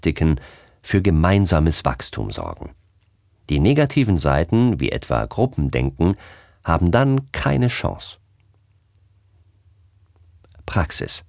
Praktiken für gemeinsames Wachstum sorgen. Die negativen Seiten, wie etwa Gruppendenken, haben dann keine Chance. Praxis.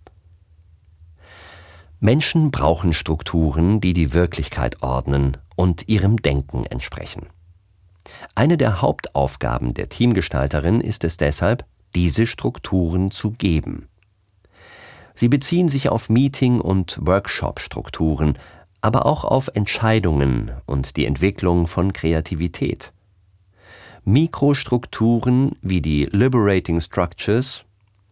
Menschen brauchen Strukturen, die die Wirklichkeit ordnen und ihrem Denken entsprechen. Eine der Hauptaufgaben der Teamgestalterin ist es deshalb, diese Strukturen zu geben. Sie beziehen sich auf Meeting- und Workshop-Strukturen, aber auch auf Entscheidungen und die Entwicklung von Kreativität. Mikrostrukturen wie die Liberating Structures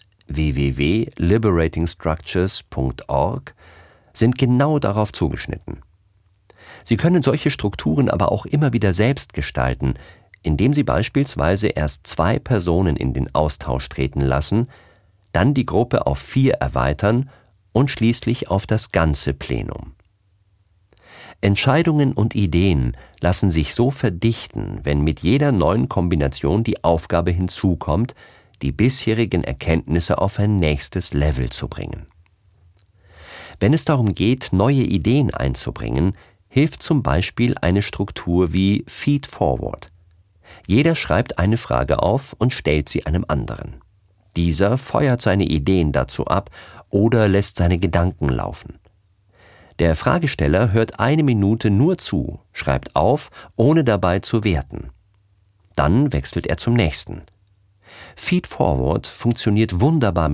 www.liberatingstructures.org sind genau darauf zugeschnitten. Sie können solche Strukturen aber auch immer wieder selbst gestalten, indem Sie beispielsweise erst 2 Personen in den Austausch treten lassen, dann die Gruppe auf 4 erweitern und schließlich auf das ganze Plenum. Entscheidungen und Ideen lassen sich so verdichten, wenn mit jeder neuen Kombination die Aufgabe hinzukommt, die bisherigen Erkenntnisse auf ein nächstes Level zu bringen. Wenn es darum geht, neue Ideen einzubringen, hilft zum Beispiel eine Struktur wie Feed Forward. Jeder schreibt eine Frage auf und stellt sie einem anderen. Dieser feuert seine Ideen dazu ab oder lässt seine Gedanken laufen. Der Fragesteller hört 1 Minute nur zu, schreibt auf, ohne dabei zu werten. Dann wechselt er zum nächsten. Feed Forward funktioniert wunderbar